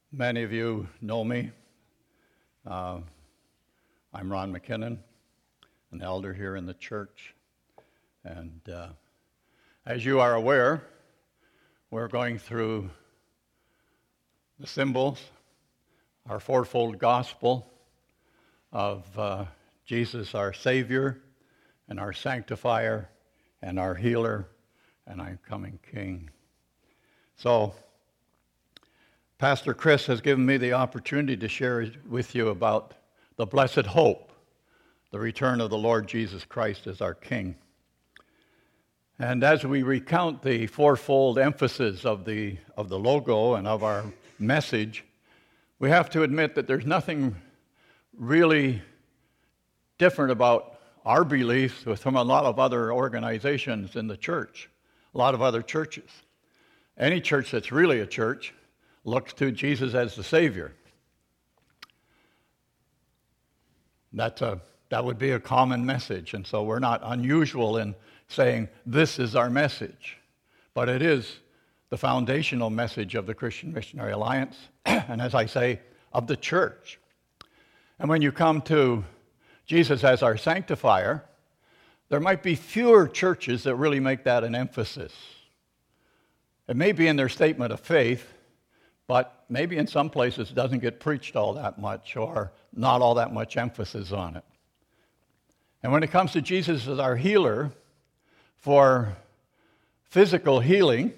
Many of you know me. I'm Ron McKinnon, an elder here in the church. And as you are aware, we're going through the symbols, our fourfold gospel of Jesus, our Savior, and our Sanctifier, and our Healer, and our coming King. So, Pastor Chris has given me the opportunity to share with you about the blessed hope, the return of the Lord Jesus Christ as our King. And as we recount the fourfold emphasis of the logo and of our message, we have to admit that there's nothing really different about our beliefs from a lot of other organizations in the church, a lot of other churches. Any church that's really a church looks to Jesus as the Savior. That would be a common message, and so we're not unusual in saying this is our message, but it is the foundational message of the Christian Missionary Alliance, and as I say, of the church. And when you come to Jesus as our sanctifier, there might be fewer churches that really make that an emphasis. It may be in their statement of faith, but maybe in some places it doesn't get preached all that much or not all that much emphasis on it. And when it comes to Jesus as our healer for physical healing,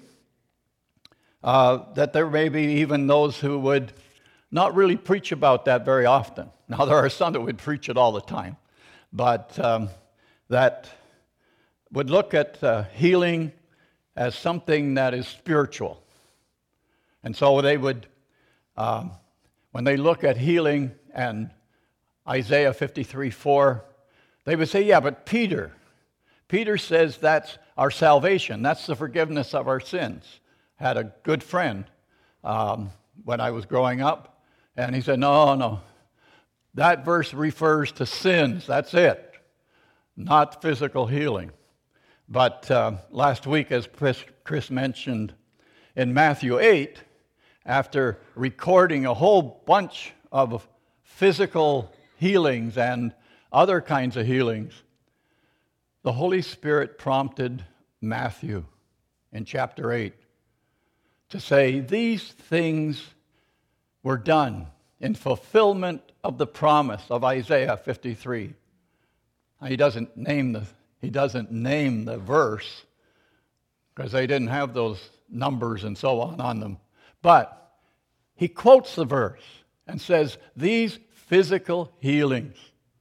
that there may be even those who would not really preach about that very often. Now, there are some that would preach it all the time, but that would look at healing as something that is spiritual. And so they would, when they look at healing and Isaiah 53:4, they would say, yeah, but Peter says that's our salvation. That's the forgiveness of our sins. I had a good friend when I was growing up, and he said, no, that verse refers to sins. That's it, not physical healing. But last week, as Chris mentioned, in Matthew 8, after recording a whole bunch of physical healings and other kinds of healings, the Holy Spirit prompted Matthew in chapter 8 to say these things were done in fulfillment of the promise of Isaiah 53. Now, he doesn't name the verse because they didn't have those numbers and so on them. But he quotes the verse and says, these physical healings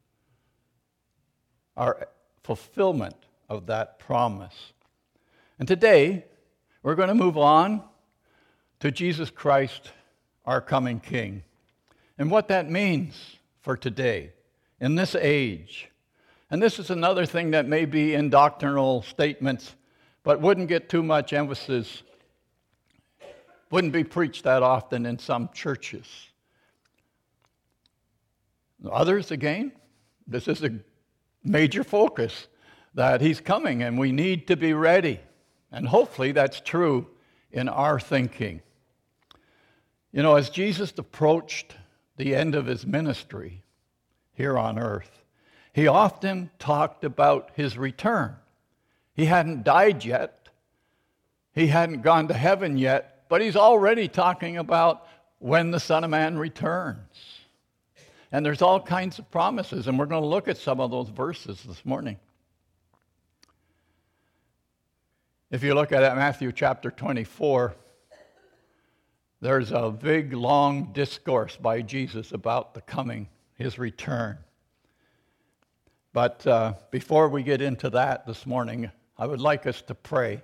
are fulfillment of that promise. And today, we're going to move on to Jesus Christ, our coming King, and what that means for today, in this age. And this is another thing that may be in doctrinal statements, but wouldn't get too much emphasis, wouldn't be preached that often in some churches. Others, again, this is a major focus, that he's coming and we need to be ready. And hopefully that's true in our thinking. You know, as Jesus approached the end of his ministry here on earth, he often talked about his return. He hadn't died yet. He hadn't gone to heaven yet. But he's already talking about when the Son of Man returns. And there's all kinds of promises, and we're going to look at some of those verses this morning. If you look at Matthew chapter 24, there's a big, long discourse by Jesus about the coming, his return. But before we get into that this morning, I would like us to pray.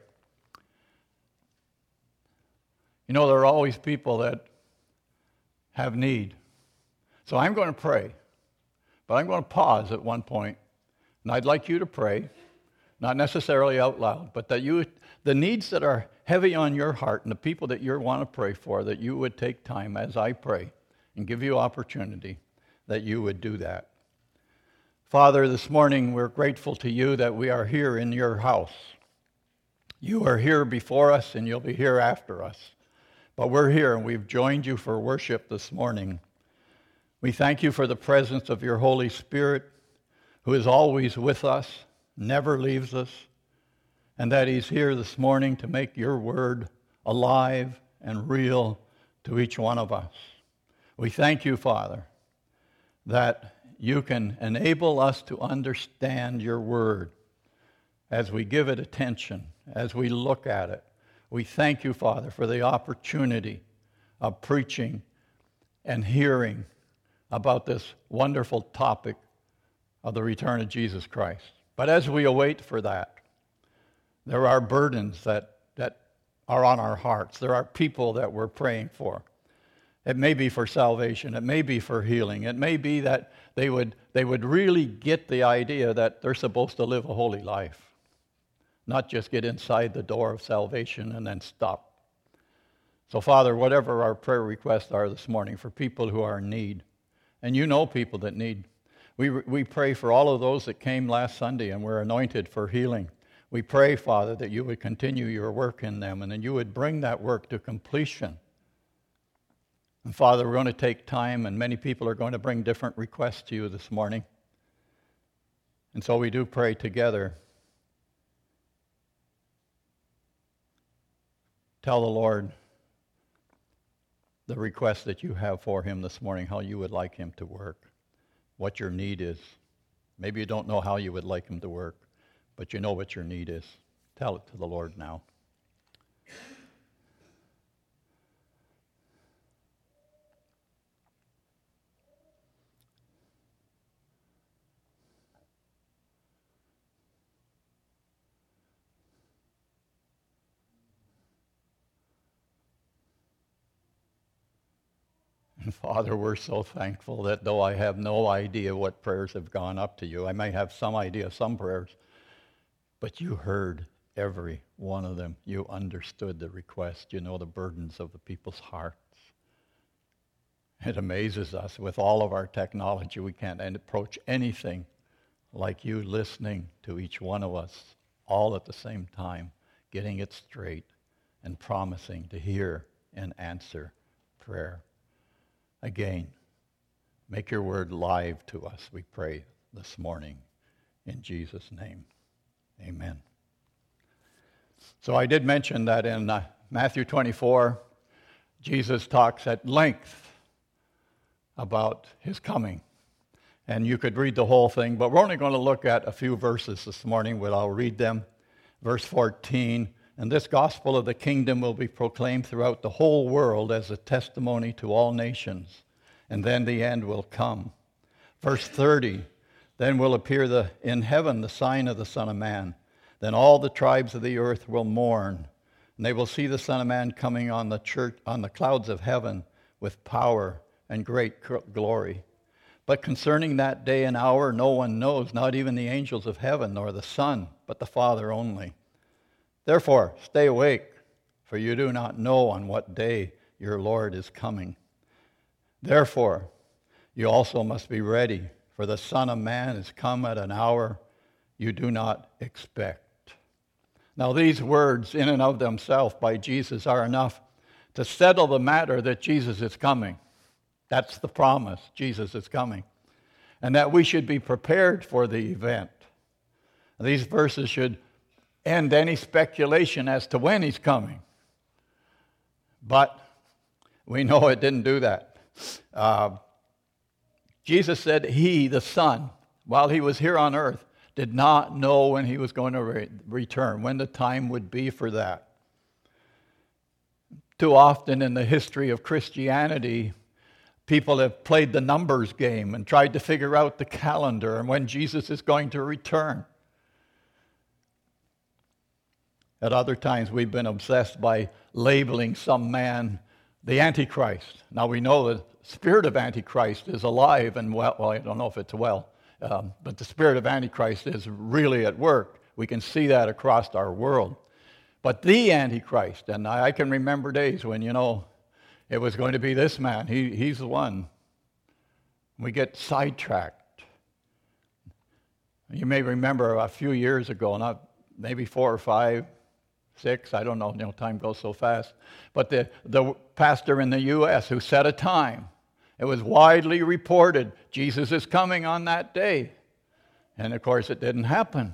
You know, there are always people that have need. So I'm going to pray, but I'm going to pause at one point, and I'd like you to pray, not necessarily out loud, but that the needs that are heavy on your heart and the people that you want to pray for, that you would take time as I pray and give you opportunity that you would do that. Father, this morning we're grateful to you that we are here in your house. You are here before us, and you'll be here after us. But we're here and we've joined you for worship this morning. We thank you for the presence of your Holy Spirit, who is always with us, never leaves us, and that he's here this morning to make your word alive and real to each one of us. We thank you, Father, that you can enable us to understand your word as we give it attention, as we look at it. We thank you, Father, for the opportunity of preaching and hearing about this wonderful topic of the return of Jesus Christ. But as we await for that, there are burdens that are on our hearts. There are people that we're praying for. It may be for salvation. It may be for healing. It may be that they would really get the idea that they're supposed to live a holy life, not just get inside the door of salvation and then stop. So, Father, whatever our prayer requests are this morning for people who are in need, and you know people that need, we pray for all of those that came last Sunday and were anointed for healing. We pray, Father, that you would continue your work in them and that you would bring that work to completion. And Father, we're going to take time, and many people are going to bring different requests to you this morning. And so we do pray together. Tell the Lord the request that you have for him this morning, how you would like him to work, what your need is. Maybe you don't know how you would like him to work, but you know what your need is. Tell it to the Lord now. And Father, we're so thankful that though I have no idea what prayers have gone up to you, I may have some idea of some prayers, but you heard every one of them. You understood the request. You know the burdens of the people's hearts. It amazes us. With all of our technology, we can't approach anything like you listening to each one of us all at the same time, getting it straight and promising to hear and answer prayer. Again, make your word live to us, we pray this morning. In Jesus' name, amen. So I did mention that in Matthew 24, Jesus talks at length about his coming. And you could read the whole thing, but we're only going to look at a few verses this morning, but I'll read them. Verse 14, and this gospel of the kingdom will be proclaimed throughout the whole world as a testimony to all nations, and then the end will come. Verse 30, then will appear in heaven the sign of the Son of Man. Then all the tribes of the earth will mourn, and they will see the Son of Man coming on the clouds of heaven with power and great glory. But concerning that day and hour, no one knows, not even the angels of heaven, nor the Son, but the Father only. Therefore, stay awake, for you do not know on what day your Lord is coming. Therefore, you also must be ready, for the Son of Man is come at an hour you do not expect. Now, these words in and of themselves by Jesus are enough to settle the matter that Jesus is coming. That's the promise. Jesus is coming. And that we should be prepared for the event. These verses should end any speculation as to when he's coming. But we know it didn't do that. Jesus said he, the Son, while he was here on earth, did not know when he was going to return, when the time would be for that. Too often in the history of Christianity, people have played the numbers game and tried to figure out the calendar and when Jesus is going to return. At other times, we've been obsessed by labeling some man the Antichrist. Now, we know the spirit of Antichrist is alive and well, I don't know if it's well, but the spirit of Antichrist is really at work. We can see that across our world. But the Antichrist, and I can remember days when, it was going to be this man. He's the one. We get sidetracked. You may remember a few years ago, not maybe 4 or 5, 6, I don't know, time goes so fast. But the pastor in the U.S. who set a time, it was widely reported, Jesus is coming on that day. And of course it didn't happen.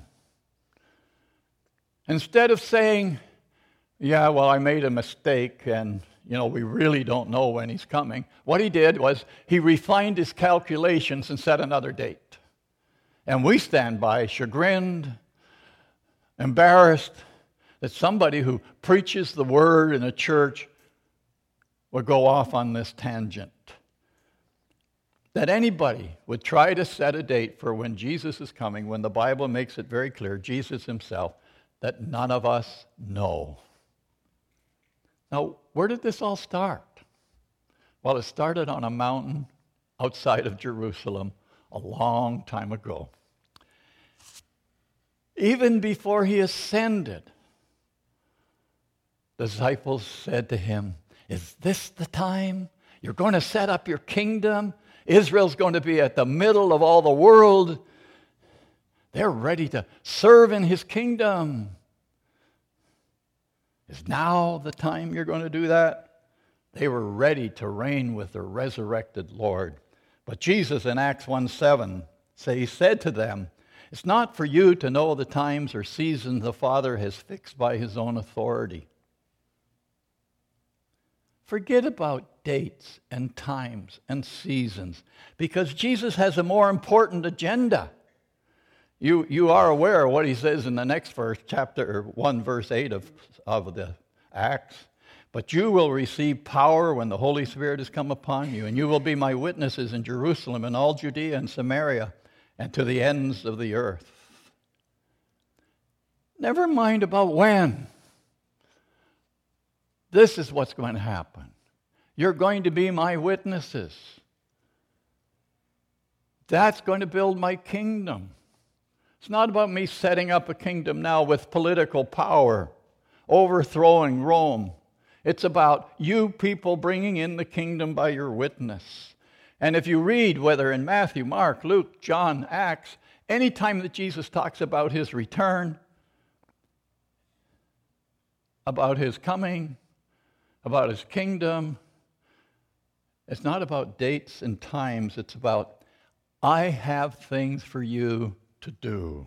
Instead of saying, yeah, well, I made a mistake and, we really don't know when he's coming, what he did was he refined his calculations and set another date. And we stand by chagrined, embarrassed, that somebody who preaches the word in a church would go off on this tangent. That anybody would try to set a date for when Jesus is coming, when the Bible makes it very clear, Jesus himself, that none of us know. Now, where did this all start? Well, it started on a mountain outside of Jerusalem a long time ago. Even before he ascended, the disciples said to him, is this the time? You're going to set up your kingdom? Israel's going to be at the middle of all the world. They're ready to serve in his kingdom. Is now the time you're going to do that? They were ready to reign with the resurrected Lord. But Jesus in Acts 1:7, he said to them, it's not for you to know the times or seasons the Father has fixed by his own authority. Forget about dates and times and seasons, because Jesus has a more important agenda. You are aware of what he says in the next verse, chapter 1, verse 8 of the Acts. But you will receive power when the Holy Spirit has come upon you, and you will be my witnesses in Jerusalem and all Judea and Samaria and to the ends of the earth. Never mind about when. This is what's going to happen. You're going to be my witnesses. That's going to build my kingdom. It's not about me setting up a kingdom now with political power, overthrowing Rome. It's about you people bringing in the kingdom by your witness. And if you read, whether in Matthew, Mark, Luke, John, Acts, any time that Jesus talks about his return, about his coming, about his kingdom, it's not about dates and times. It's about, I have things for you to do.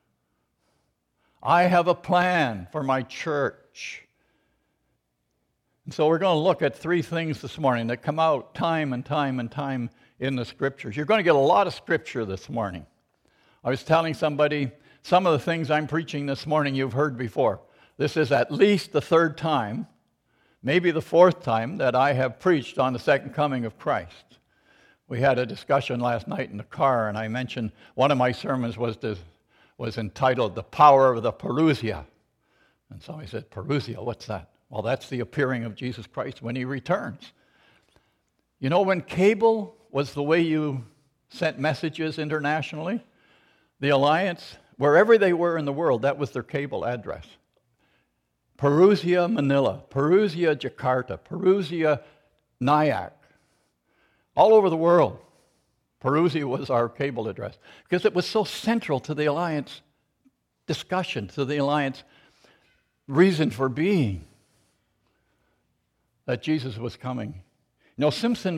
I have a plan for my church. And so we're going to look at 3 things this morning that come out time and time and time in the Scriptures. You're going to get a lot of Scripture this morning. I was telling somebody, some of the things I'm preaching this morning you've heard before. This is at least the 3rd time, maybe the 4th time, that I have preached on the second coming of Christ. We had a discussion last night in the car, and I mentioned one of my sermons was entitled, The Power of the Parousia. And so I said, Parousia, what's that? Well, that's the appearing of Jesus Christ when he returns. You know, when cable was the way you sent messages internationally, the Alliance, wherever they were in the world, that was their cable address. Parousia, Manila, Parousia, Jakarta, Parousia, Nyack. All over the world, Parousia was our cable address because it was so central to the Alliance discussion, to the Alliance reason for being, that Jesus was coming. You know, Simpson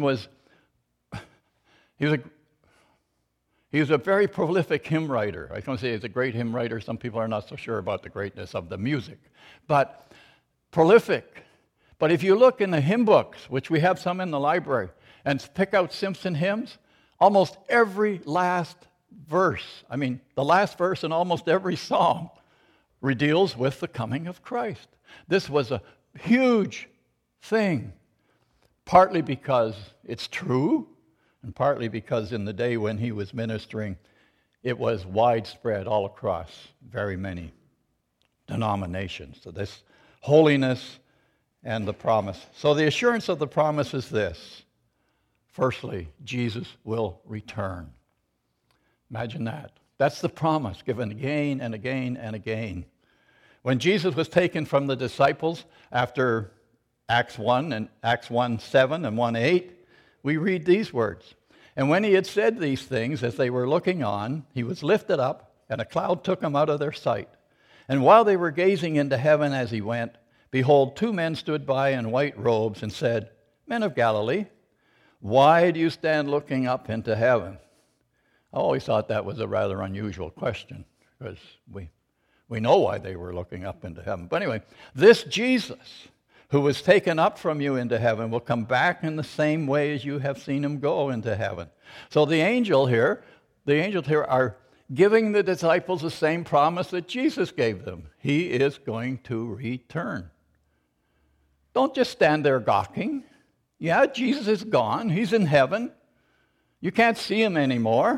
he was a very prolific hymn writer. I can't say he's a great hymn writer. Some people are not so sure about the greatness of the music. But prolific. But if you look in the hymn books, which we have some in the library, and pick out Simpson hymns, almost every last verse, the last verse in almost every song deals with the coming of Christ. This was a huge thing, partly because it's true, and partly because in the day when he was ministering, it was widespread all across very many denominations. So this holiness and the promise. So the assurance of the promise is this. Firstly, Jesus will return. Imagine that. That's the promise given again and again and again. When Jesus was taken from the disciples after Acts 1 and Acts 1:7 and 1:8, we read these words. And when he had said these things, as they were looking on, he was lifted up, and a cloud took him out of their sight. And while they were gazing into heaven as he went, behold, 2 men stood by in white robes and said, Men of Galilee, why do you stand looking up into heaven? I always thought that was a rather unusual question, because we know why they were looking up into heaven. But anyway, this Jesus, who was taken up from you into heaven, will come back in the same way as you have seen him go into heaven. So the angels here are giving the disciples the same promise that Jesus gave them. He is going to return. Don't just stand there gawking. Yeah, Jesus is gone. He's in heaven. You can't see him anymore.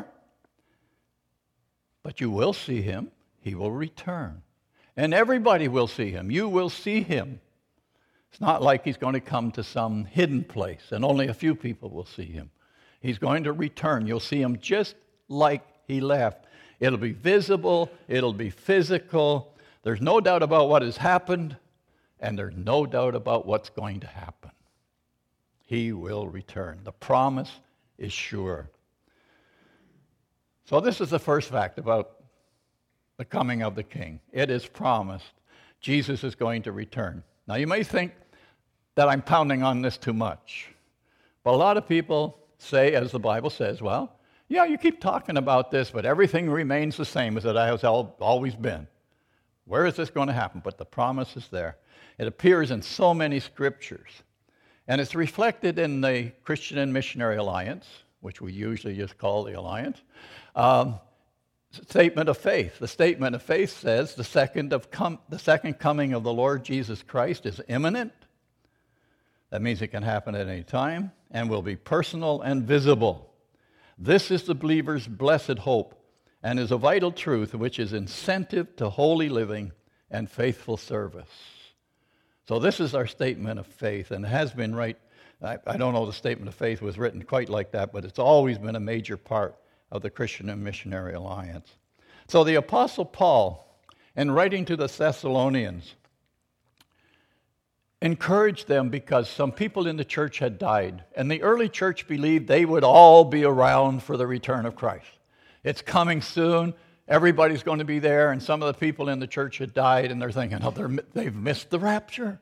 But you will see him. He will return. And everybody will see him. You will see him. It's not like he's going to come to some hidden place and only a few people will see him. He's going to return. You'll see him just like he left. It'll be visible. It'll be physical. There's no doubt about what has happened, and there's no doubt about what's going to happen. He will return. The promise is sure. So this is the first fact about the coming of the King. It is promised. Jesus is going to return. Now you may think that I'm pounding on this too much. But a lot of people say, as the Bible says, well, yeah, you keep talking about this, but everything remains the same as it has always been. Where is this going to happen? But the promise is there. It appears in so many scriptures. And it's reflected in the Christian and Missionary Alliance, which we usually just call the Alliance. Statement of faith. The statement of faith says the second coming of the Lord Jesus Christ is imminent. That means it can happen at any time and will be personal and visible. This is the believer's blessed hope and is a vital truth which is incentive to holy living and faithful service. So this is our statement of faith, and it has been right. I don't know if the statement of faith was written quite like that, but it's always been a major part of the Christian and Missionary Alliance. So the Apostle Paul, in writing to the Thessalonians, encouraged them because some people in the church had died, and the early church believed they would all be around for the return of Christ. It's coming soon. Everybody's going to be there, and some of the people in the church had died, and they're thinking, they've missed the rapture.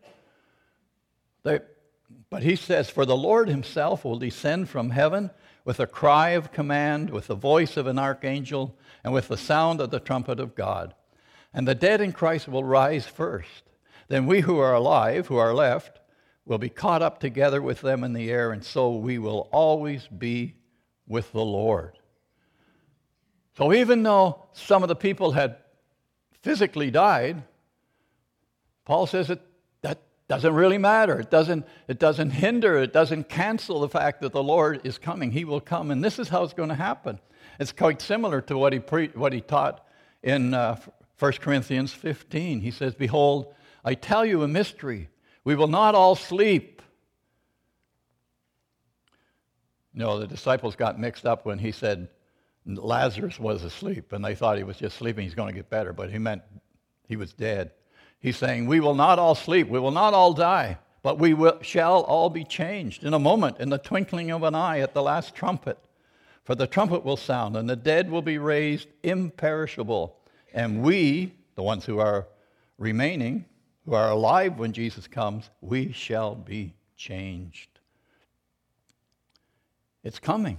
But he says, for the Lord himself will descend from heaven with a cry of command, with the voice of an archangel, and with the sound of the trumpet of God. And the dead in Christ will rise first. Then we who are alive, who are left, will be caught up together with them in the air, and so we will always be with the Lord. So even though some of the people had physically died, Paul says that doesn't really matter. It doesn't hinder, it doesn't cancel the fact that the Lord is coming. He will come, and this is how it's going to happen. It's quite similar to what he taught in 1 Corinthians 15. He says, behold, I tell you a mystery. We will not all sleep. No, the disciples got mixed up when he said Lazarus was asleep, and they thought he was just sleeping. He's going to get better, but he meant he was dead. He's saying, we will not all sleep, we will not all die, but shall all be changed in a moment, in the twinkling of an eye, at the last trumpet. For the trumpet will sound, and the dead will be raised imperishable. And we, the ones who are remaining, who are alive when Jesus comes, we shall be changed. It's coming.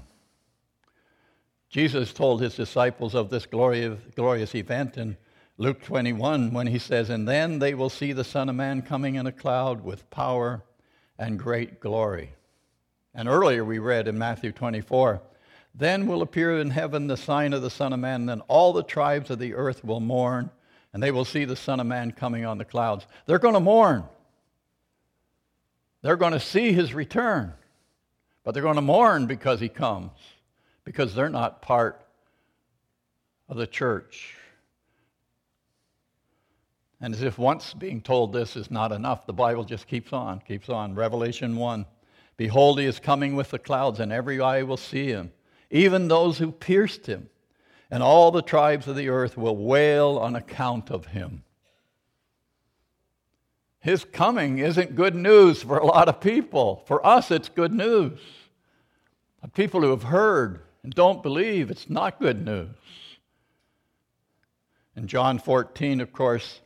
Jesus told his disciples of this glorious event in Luke 21 when he says, and then they will see the Son of Man coming in a cloud with power and great glory. And earlier we read in Matthew 24, then will appear in heaven the sign of the Son of Man, and then all the tribes of the earth will mourn, and they will see the Son of Man coming on the clouds. They're going to mourn. They're going to see his return, but they're going to mourn because he comes, because they're not part of the church. And as if once being told this is not enough, the Bible just keeps on. Revelation 1, behold, he is coming with the clouds, and every eye will see him, even those who pierced him. And all the tribes of the earth will wail on account of him. His coming isn't good news for a lot of people. For us, it's good news. But people who have heard and don't believe, it's not good news. In John 14, of course,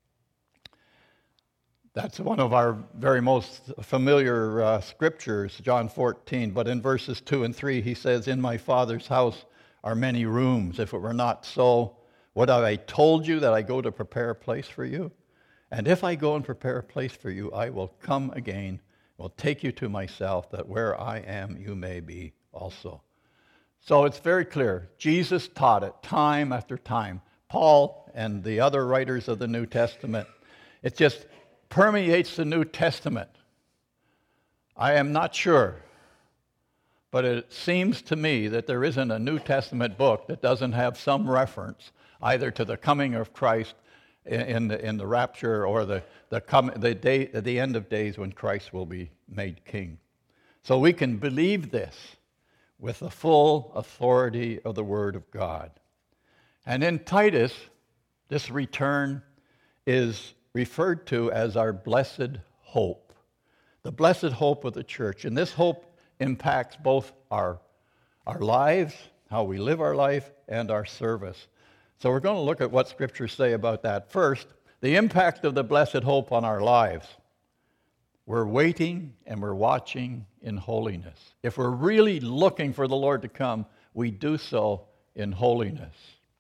that's one of our very most familiar scriptures, John 14. But in verses 2 and 3, he says, "In my Father's house are many rooms. If it were not so, would have I told you that I go to prepare a place for you? And if I go and prepare a place for you, I will come again, will take you to myself, that where I am, you may be also." So it's very clear. Jesus taught it time after time. Paul and the other writers of the New Testament. It just permeates the New Testament. I am not sure, but it seems to me that there isn't a New Testament book that doesn't have some reference either to the coming of Christ in the rapture or the end of days when Christ will be made king. So we can believe this with the full authority of the Word of God. And in Titus, this return is referred to as our blessed hope, the blessed hope of the church. And this hope impacts both our lives, how we live our life, and our service. So we're going to look at what scriptures say about that. First, the impact of the blessed hope on our lives. We're waiting and we're watching in holiness. If we're really looking for the Lord to come, we do so in holiness.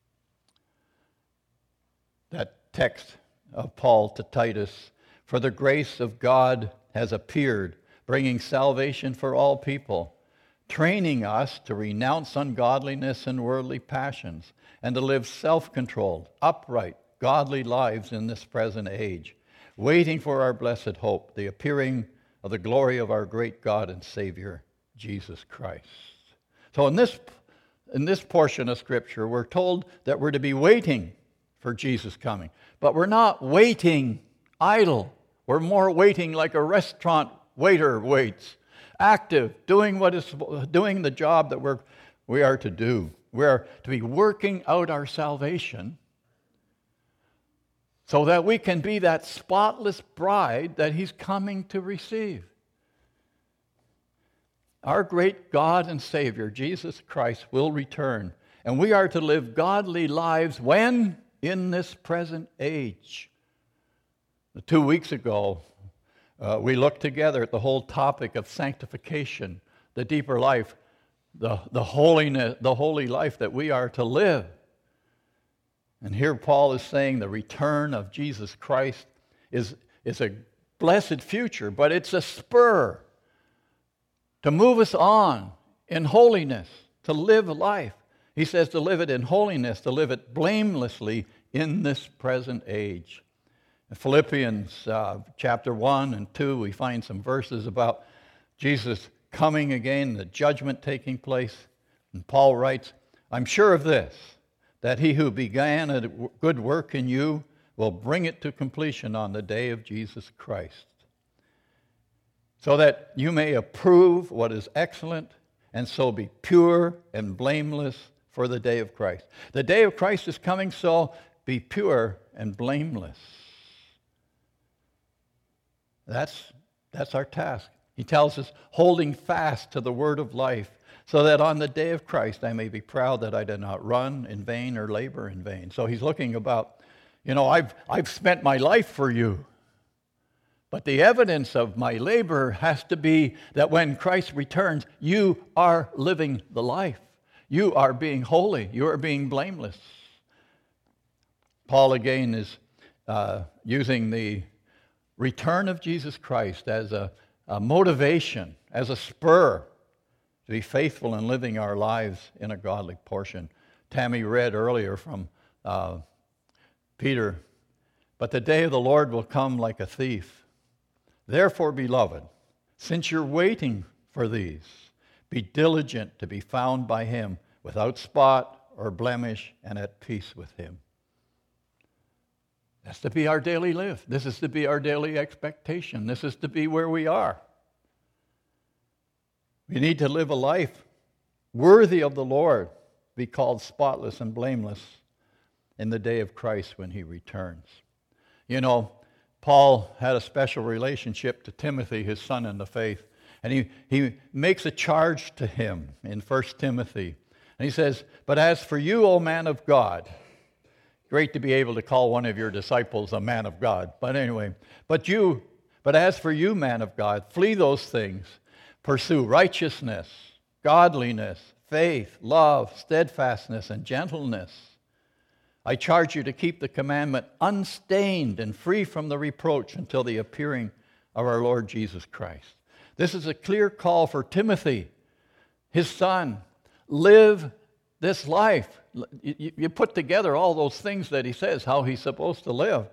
That text of Paul to Titus, "For the grace of God has appeared, bringing salvation for all people, training us to renounce ungodliness and worldly passions, and to live self-controlled, upright, godly lives in this present age, waiting for our blessed hope, the appearing of the glory of our great God and Savior, Jesus Christ." So in this portion of Scripture, we're told that we're to be waiting for Jesus coming. But we're not waiting idle. We're more waiting like a restaurant waiter waits, active, doing the job that we are to do. We're to be working out our salvation so that we can be that spotless bride that He's coming to receive. Our great God and Savior, Jesus Christ, will return, and we are to live godly lives when? In this present age. 2 weeks ago, we looked together at the whole topic of sanctification, the deeper life, the holiness, the holy life that we are to live. And here Paul is saying the return of Jesus Christ is a blessed future, but it's a spur to move us on in holiness, to live life. He says to live it in holiness, to live it blamelessly in this present age. In Philippians chapter 1 and 2, we find some verses about Jesus coming again, the judgment taking place. And Paul writes, "I'm sure of this, that he who began a good work in you will bring it to completion on the day of Jesus Christ, so that you may approve what is excellent, and so be pure and blameless for the day of Christ." The day of Christ is coming, so be pure and blameless. That's our task. He tells us, holding fast to the word of life, so that on the day of Christ I may be proud that I did not run in vain or labor in vain. So he's looking about, I've spent my life for you. But the evidence of my labor has to be that when Christ returns, you are living the life. You are being holy. You are being blameless. Paul again is using the return of Jesus Christ as a motivation, as a spur to be faithful in living our lives in a godly portion. Tammy read earlier from Peter, "But the day of the Lord will come like a thief. Therefore, beloved, since you're waiting for these, be diligent to be found by Him without spot or blemish and at peace with Him." That's to be our daily life. This is to be our daily expectation. This is to be where we are. We need to live a life worthy of the Lord, be called spotless and blameless in the day of Christ when He returns. Paul had a special relationship to Timothy, his son in the faith, and he makes a charge to him in 1 Timothy. And he says, "But as for you, O man of God," great to be able to call one of your disciples a man of God. But anyway, but as for you, man of God, flee those things. Pursue righteousness, godliness, faith, love, steadfastness, and gentleness. I charge you to keep the commandment unstained and free from the reproach until the appearing of our Lord Jesus Christ. This is a clear call for Timothy, his son. Live this life. You put together all those things that he says, how he's supposed to live.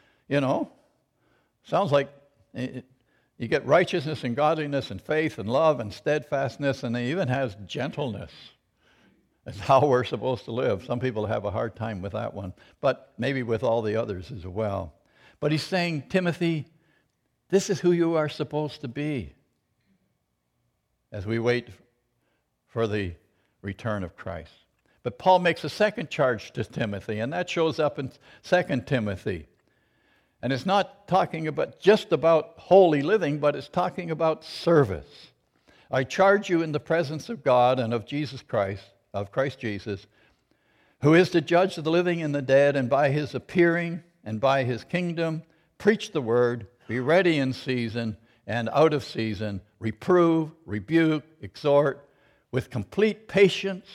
Sounds like you get righteousness and godliness and faith and love and steadfastness, and he even has gentleness. That's how we're supposed to live. Some people have a hard time with that one, but maybe with all the others as well. But he's saying, Timothy, this is who you are supposed to be as we wait for the return of Christ. But Paul makes a second charge to Timothy, and that shows up in 2 Timothy. And it's not talking just about holy living, but it's talking about service. I charge you in the presence of God and of Jesus Christ, of Christ Jesus, who is to judge the living and the dead, and by his appearing and by his kingdom, preach the word, be ready in season and out of season, reprove, rebuke, exhort, with complete patience.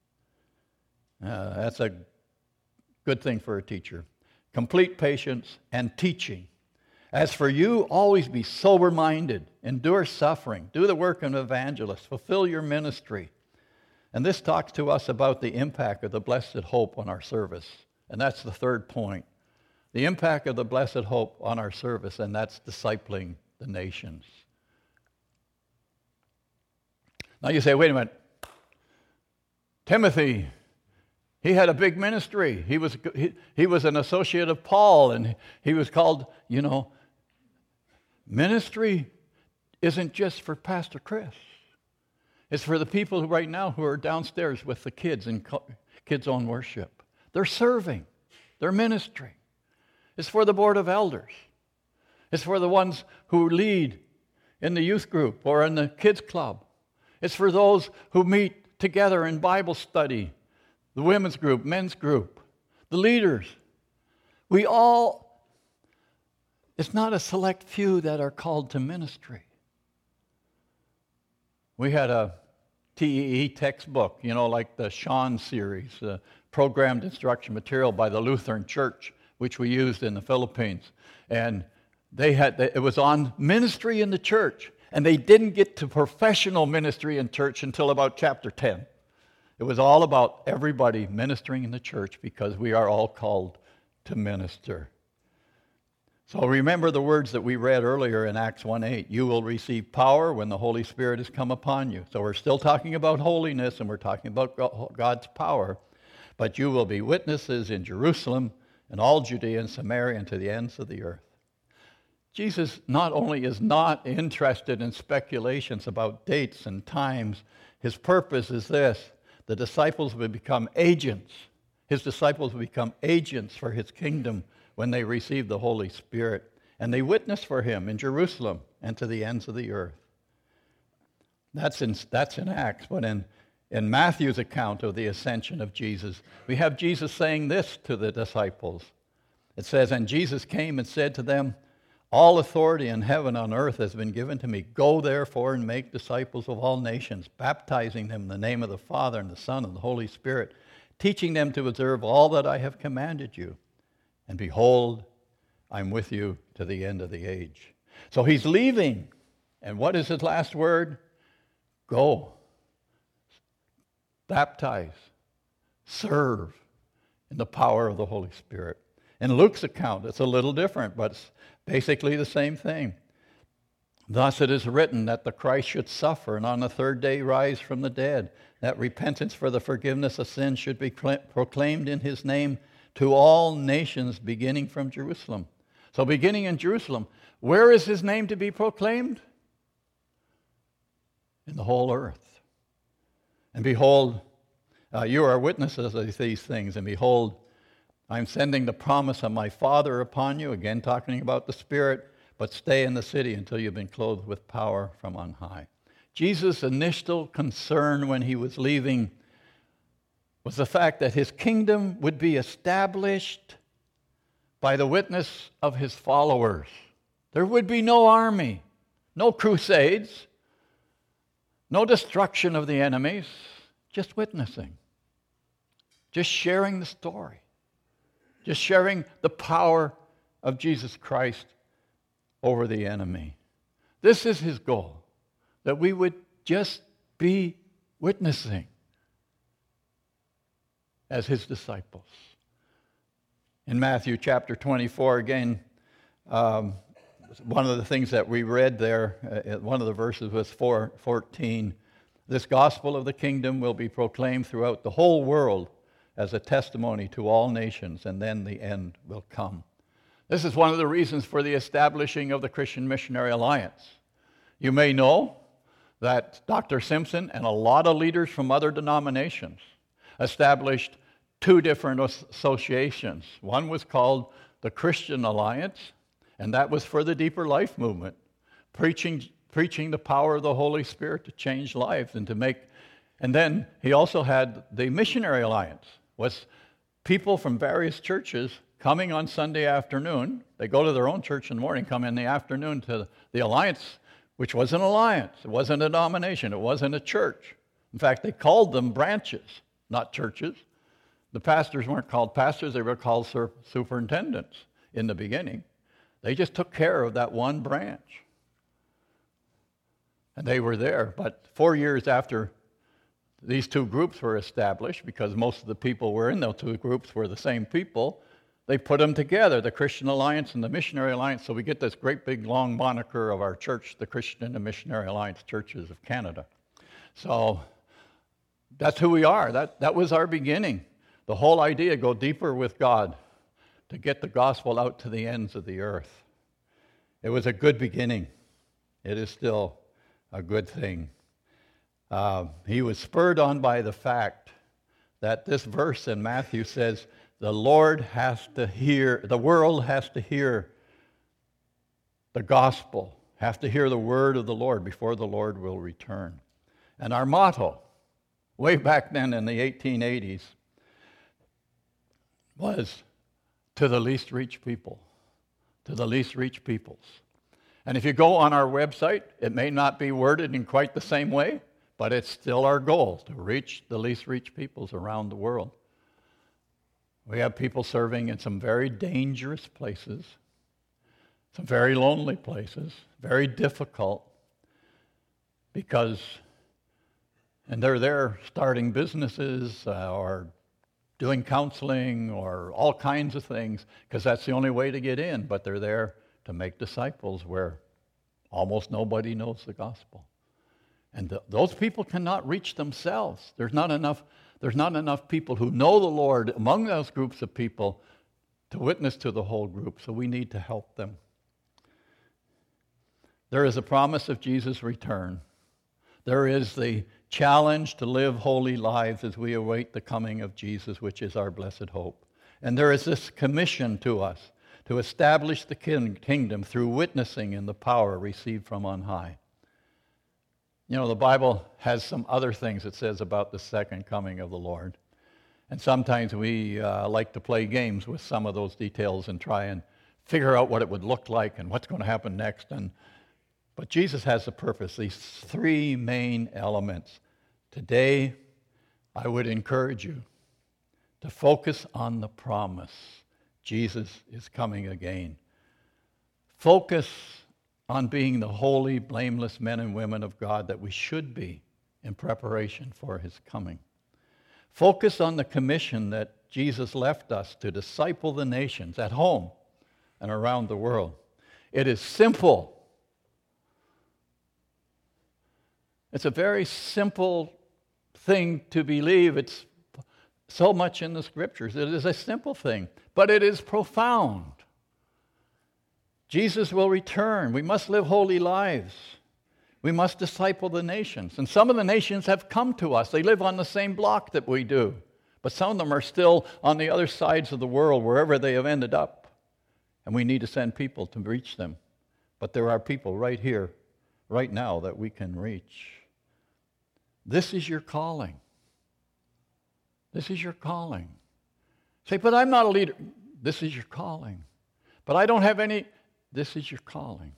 That's a good thing for a teacher. Complete patience and teaching. As for you, always be sober-minded, endure suffering, do the work of an evangelist, fulfill your ministry. And this talks to us about the impact of the blessed hope on our service. And that's the third point. The impact of the blessed hope on our service, and that's discipling the nations. Now you say, wait a minute. Timothy, he had a big ministry. He was an associate of Paul, and he was called, ministry isn't just for Pastor Chris. It's for the people right now who are downstairs with the kids in Kids on Worship. They're serving. They're ministering. It's for the board of elders. It's for the ones who lead in the youth group or in the kids club. It's for those who meet together in Bible study, the women's group, men's group, the leaders. It's not a select few that are called to ministry. We had a TEE textbook, like the Sean series, programmed instruction material by the Lutheran Church, which we used in the Philippines. And it was on ministry in the church, and they didn't get to professional ministry in church until about chapter 10. It was all about everybody ministering in the church because we are all called to minister. So remember the words that we read earlier in Acts 1:8. You will receive power when the Holy Spirit has come upon you. So we're still talking about holiness and we're talking about God's power. But you will be witnesses in Jerusalem and all Judea and Samaria and to the ends of the earth. Jesus not only is not interested in speculations about dates and times, his purpose is this: the disciples will become agents. His disciples will become agents for his kingdom when they receive the Holy Spirit. And they witness for him in Jerusalem and to the ends of the earth. That's in Acts. But in Matthew's account of the ascension of Jesus, we have Jesus saying this to the disciples. It says, and Jesus came and said to them, all authority in heaven and on earth has been given to me. Go therefore and make disciples of all nations, baptizing them in the name of the Father and the Son and the Holy Spirit, teaching them to observe all that I have commanded you. And behold, I'm with you to the end of the age. So he's leaving. And what is his last word? Go. Baptize. Serve in the power of the Holy Spirit. In Luke's account, it's a little different, but it's basically the same thing. Thus it is written that the Christ should suffer and on the third day rise from the dead, that repentance for the forgiveness of sins should be proclaimed in his name to all nations beginning from Jerusalem. So beginning in Jerusalem, where is his name to be proclaimed? In the whole earth. And behold, you are witnesses of these things, and behold, I'm sending the promise of my Father upon you, again talking about the Spirit, but stay in the city until you've been clothed with power from on high. Jesus' initial concern when he was leaving was the fact that his kingdom would be established by the witness of his followers. There would be no army, no crusades, no destruction of the enemies, just witnessing, just sharing the story, just sharing the power of Jesus Christ over the enemy. This is his goal, that we would just be witnessing as his disciples. In Matthew chapter 24, again, one of the things that we read there, one of the verses was 4:14. This gospel of the kingdom will be proclaimed throughout the whole world as a testimony to all nations, and then the end will come. This is one of the reasons for the establishing of the Christian Missionary Alliance. You may know that Dr. Simpson and a lot of leaders from other denominations established two different associations. One was called the Christian Alliance, and that was for the Deeper Life movement, preaching the power of the Holy Spirit to change lives and to make. And then he also had the Missionary Alliance, was people from various churches coming on Sunday afternoon. They go to their own church in the morning, come in the afternoon to the Alliance, which was an alliance. It wasn't a denomination. It wasn't a church. In fact, they called them branches, not churches. The pastors weren't called pastors. They were called superintendents in the beginning. They just took care of that one branch. And they were there. But 4 years after these two groups were established, because most of the people were in those two groups were the same people, they put them together, the Christian Alliance and the Missionary Alliance, so we get this great big long moniker of our church, the Christian and Missionary Alliance Churches of Canada. So that's who we are. That was our beginning. The whole idea, go deeper with God to get the gospel out to the ends of the earth. It was a good beginning. It is still a good thing. He was spurred on by the fact that this verse in Matthew says, the world has to hear the gospel, has to hear the word of the Lord before the Lord will return. And our motto, way back then in the 1880s, was to the least reached people, to the least reached peoples. And if you go on our website, it may not be worded in quite the same way, but it's still our goal to reach the least reached peoples around the world. We have people serving in some very dangerous places, some very lonely places, very difficult, and they're there starting businesses or doing counseling or all kinds of things, because that's the only way to get in, but they're there to make disciples where almost nobody knows the gospel. And those people cannot reach themselves. There's not enough people who know the Lord among those groups of people to witness to the whole group, so we need to help them. There is a promise of Jesus' return. There is the challenge to live holy lives as we await the coming of Jesus, which is our blessed hope. And there is this commission to us to establish the kingdom through witnessing in the power received from on high. You know, the Bible has some other things it says about the second coming of the Lord. And sometimes we like to play games with some of those details and try and figure out what it would look like and what's going to happen next. But Jesus has a purpose, these three main elements. Today, I would encourage you to focus on the promise. Jesus is coming again. Focus on being the holy, blameless men and women of God that we should be in preparation for his coming. Focus on the commission that Jesus left us to disciple the nations at home and around the world. It is simple. It's a very simple thing to believe. It's so much in the scriptures. It is a simple thing, but it is profound. Jesus will return. We must live holy lives. We must disciple the nations. And some of the nations have come to us. They live on the same block that we do. But some of them are still on the other sides of the world, wherever they have ended up. And we need to send people to reach them. But there are people right here, right now, that we can reach. This is your calling. This is your calling. Say, but I'm not a leader. This is your calling. But I don't have any. This is your calling.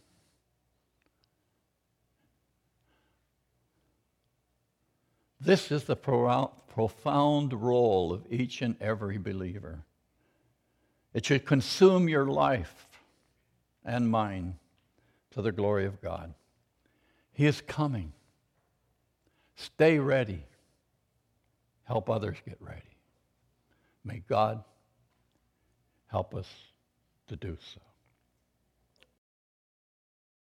This is the profound role of each and every believer. It should consume your life and mine to the glory of God. He is coming. Stay ready. Help others get ready. May God help us to do so.